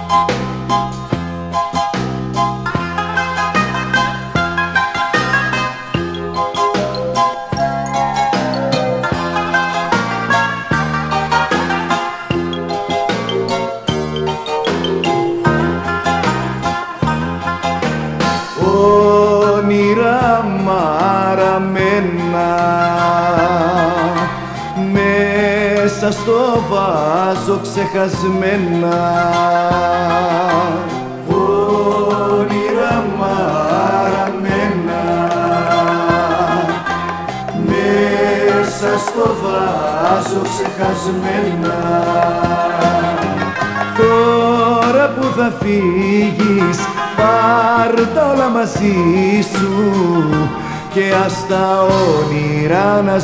Όνειρα μαραμένα μέσα στο βάζο ξεχασμένα, όνειρα μαραμένα μέσα στο βάζο ξεχασμένα. Τώρα που θα φύγεις πάρ' τα όλα μαζί σου και ας τα όνειρα να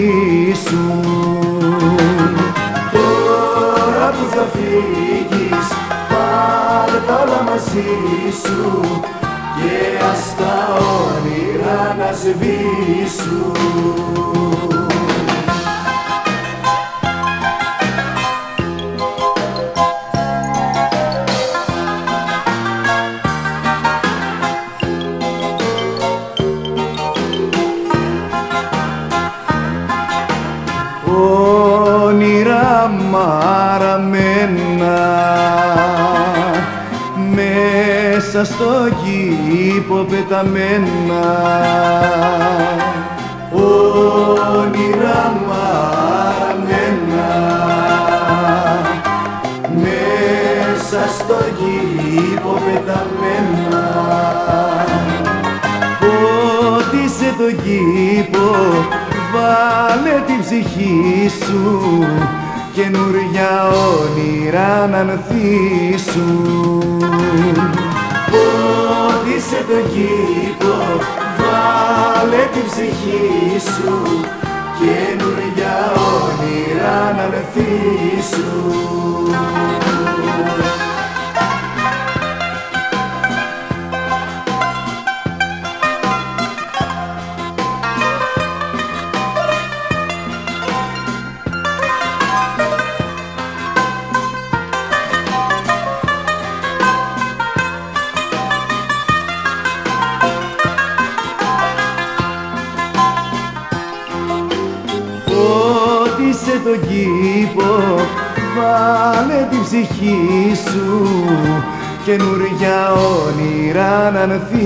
σβήσουν. Τώρα που θα φύγεις πάρ' τα όλα μαζί σου και ας τα όνειρα να σβήσουν. Όνειρα μαραμένα μέσα στο κήπο πεταμένα, όνειρα μαραμένα μέσα στο κήπο πεταμένα. Πότισε το κήπο, βάλε την ψυχή σου, καινούρια όνειρα να ανθίσουν. Πότισε το κήπο, βάλε την ψυχή σου, καινούρια όνειρα να ανθίσουν. Πότισε τον κήπο, βάλε την ψυχή σου, καινούρια όνειρα να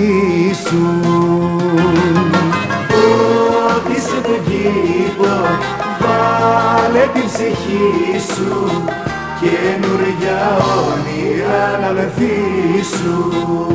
ανθίσουν. Πότισε τον κήπο, βάλε την ψυχή σου, καινούρια όνειρα να ανθίσουν.